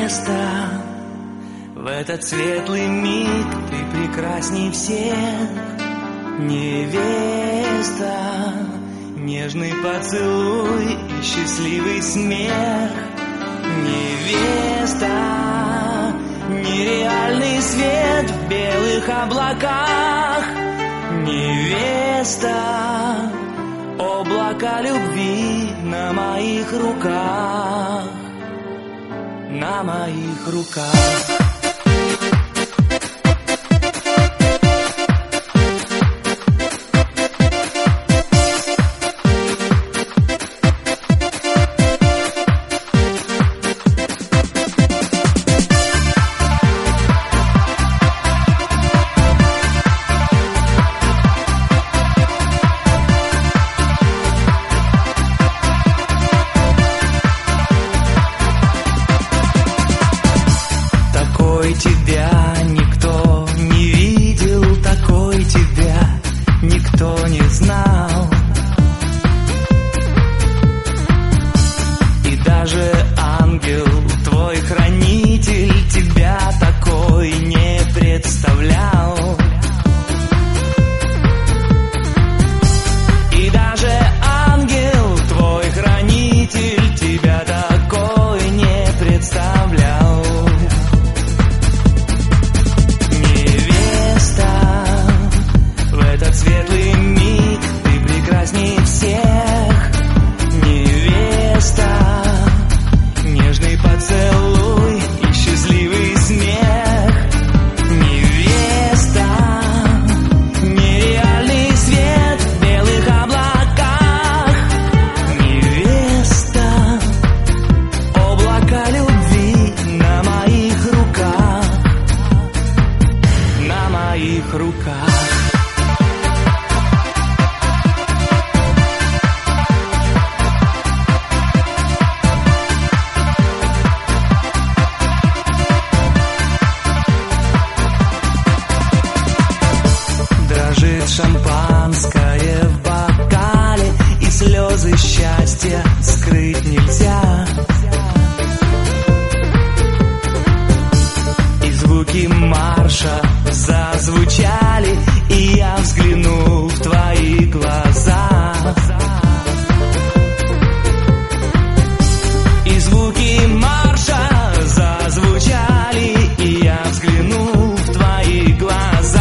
невеста, в этот светлый миг ты прекрасней всех. Невеста, нежный поцелуй и счастливый смех. Невеста, нереальный свет в белых облаках. Невеста, облака любви на моих руках, на моих руках. Тебя никто не видел, такой тебя никто не знал. И даже ангел, твой хранитель, тебя такой не представлял. И даже ангел, твой хранитель, тебя такой не представлял. Этот светлый миг ты прекрасней всех. Невеста, нежный поцелуй и счастливый смех. Невеста, нереальный свет в белых облаках. Невеста, облака любви на моих руках, на моих руках. Шампанское в бокале, и слезы счастья скрыть нельзя. И звуки марша зазвучали, и я взглянул в твои глаза. И звуки марша зазвучали, и я взглянул в твои глаза.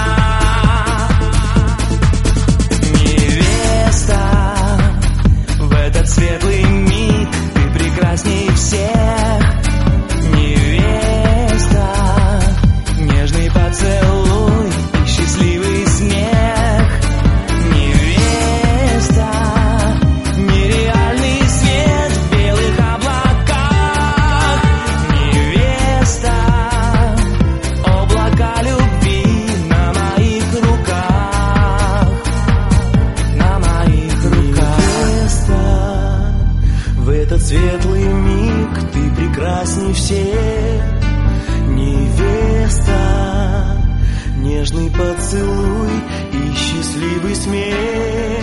Светлый миг ты прекрасней всех. Невеста, нежный поцелуй и счастливый смех. Невеста, нереальный свет в белых облаках. Невеста, облака любви на моих руках, на моих руках. В этот светлый миг ты прекрасней всех. Невеста, нежный поцелуй и счастливый смех.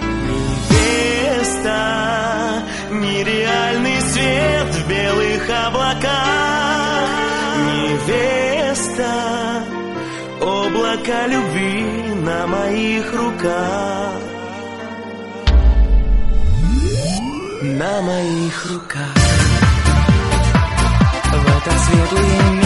Невеста, нереальный свет в белых облаках. Невеста, облака любви на моих руках, на моих руках. В этот светлый миг